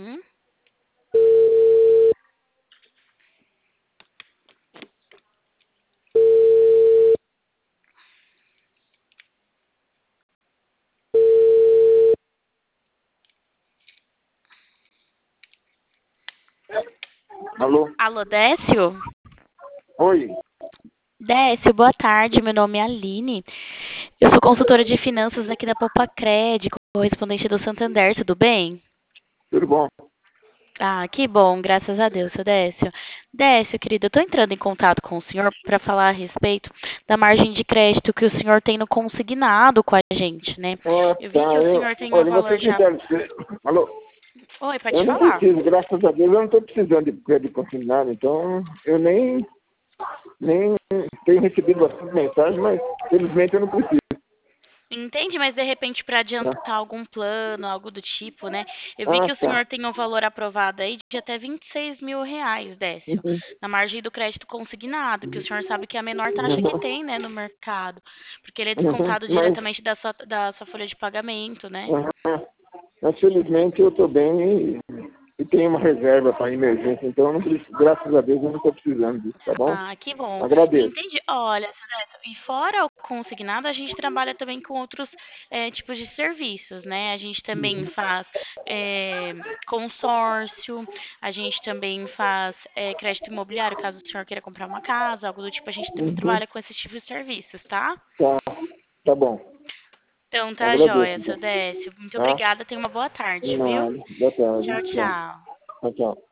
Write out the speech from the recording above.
Uhum. Alô? Alô, Décio? Oi, Décio, boa tarde. Meu nome é Aline. Eu sou consultora de finanças aqui da Popacred, correspondente do Santander, tudo bem? tudo bom? Ah, que bom, graças a Deus, seu Décio. Décio, querido, eu estou entrando em contato com o senhor para falar a respeito da margem de crédito que o senhor tem no consignado com a gente, né? Ah, Eu vi que tá, o senhor tem um olha, você valor que já. deve alô, Oi, pode eu não falar. preciso, graças a Deus, eu não estou precisando de crédito consignado, então eu nem tenho recebido bastante mensagem, mas felizmente eu não preciso, Entende? Mas de repente para tá? adiantar algum plano, algo do tipo, né? Eu vi Ah, que o tá. senhor tem um valor aprovado aí de até R$ 26.000, Décio, Uhum, na margem do crédito consignado, que o senhor sabe que é a menor taxa que uhum, tem, né, no mercado, porque ele é uhum, descontado mas, diretamente da sua folha de pagamento, né? uhum, mas felizmente eu estou bem e tenho uma reserva para emergência, então eu não preciso, graças a Deus eu não estou precisando disso, tá bom? Ah, que bom. Agradeço. Entendi. Olha, Suzeto, e fora o consignado, a gente trabalha também com outros tipos de serviços, né? A gente também faz consórcio, a gente também faz crédito imobiliário, caso o senhor queira comprar uma casa, algo do tipo, a gente também Uhum, trabalha com esse tipo de serviços, tá? tá, tá bom. Então tá Agradeço, joia, seu então. Décio. Muito Tá? obrigada, tenha uma boa tarde, viu? Nada. Boa tarde. Tchau, Tchau. tchau. Tchau, tchau.